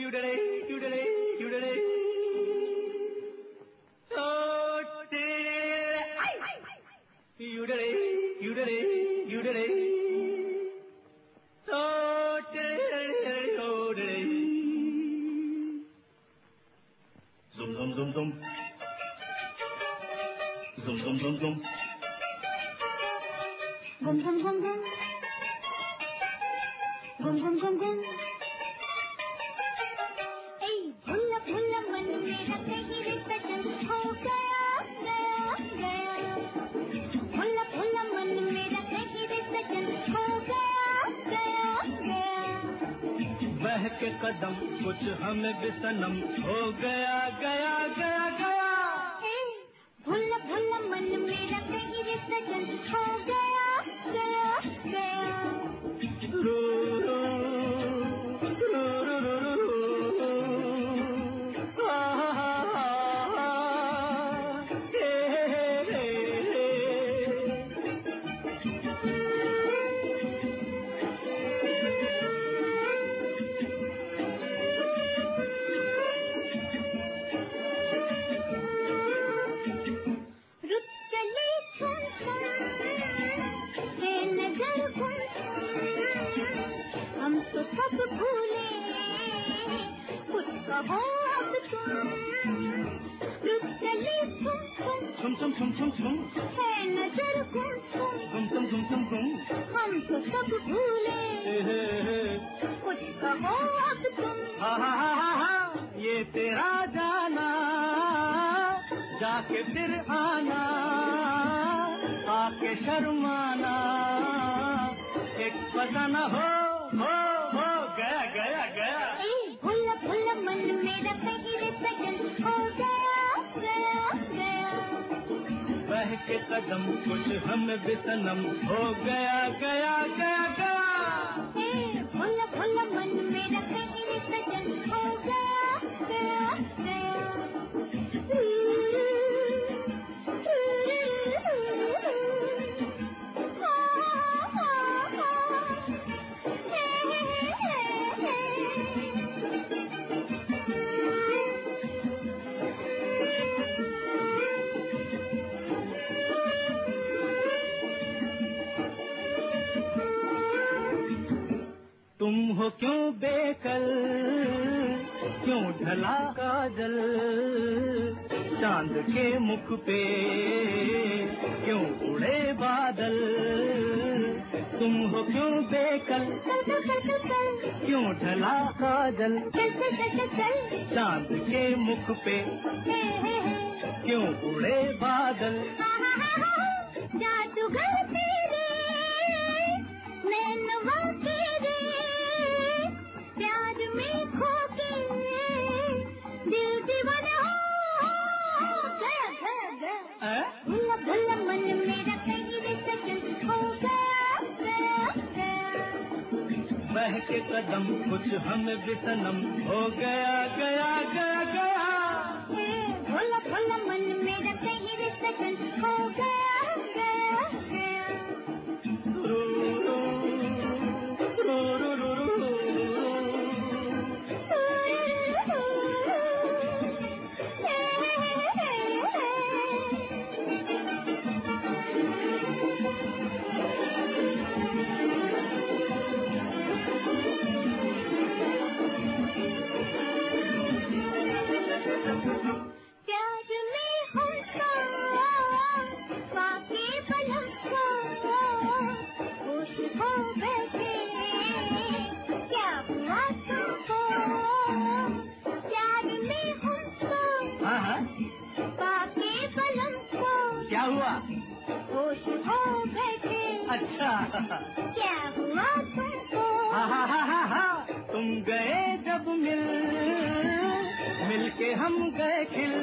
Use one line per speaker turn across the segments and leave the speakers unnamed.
के कदम कुछ हमें भी सनम हो गया गया गया गया।
भुल्ला भुल्ला मन मेरा कहीं रे सजन हो गया गया गया।
रो रो रो रो रो रो
सब भूले कुछ कहो अब तुम रुक चले छुम छुम
छुम छुम छुम छुम छुम
है नजर गुम
गुम गुम गुम गुम गुम
हम तो सब भूले कुछ कहो अब तुम।
हा हा हा हा ये तेरा जाना जाके फिर आना आके शर्माना एक पता न हो गया गया गया।
भुल्ला भुल्ला मन मेरा कहीं रे सजन हो गया गया गया।
बह के कदम कुछ हमें भी सनम हो गया गया गया गया।
भुल्ला भुल्ला मन मेरा कहीं रे सजन हो गया गया गया।
तुम हो क्यों बेकल क्यों ढला काजल चांद के मुख पे क्यों उड़े बादल। तुम हो क्यों बेकल क्यों ढला काजल चांद के मुख पे क्यों उड़े बादल।
जादूगर तेरे नैनवा तेरे प्यार में खो के दिल दीवाना हो गया गया गया। भुल्ला भुल्ला मन मेरा कहीं रे सजन हो गया गया गया।
बह के कदम कुछ हमें भी सनम हो गया गया गया गया।
भुल्ला भुल्ला मन मेरा कहीं रे सजन हो गया गया गया।
रो रो रो रो रो रो
प्यार में हमको वाके बलम को होश हो बैठे क्या हुआ तुमको। प्यार में हमको वाके बलम को
क्या हुआ
होश हो बैठे
अच्छा
क्या हुआ तुमको।
हा तुम गए जब मिल के हम गए खिल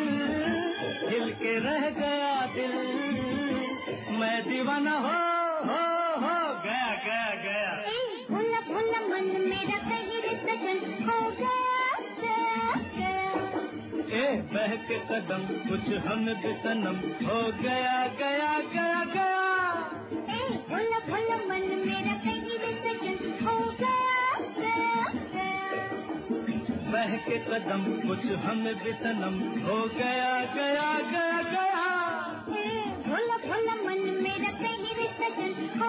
के रह गया दिल मैं दीवाना हो गया गया गया।
भुल्ला भुल्ला मन मेरा कहीं रे सजन हो गया गया गया।
बह के कदम कुछ हम भी सनम हो गया गया गया गया।
भुल्ला भुल्ला मन मेरा कहीं रे सजन हो गया गया गया।
बहके कदम कुछ हमें भी सनम हो गया गया गया गया।
भोला भोला मन मेरा कहीं रे सजन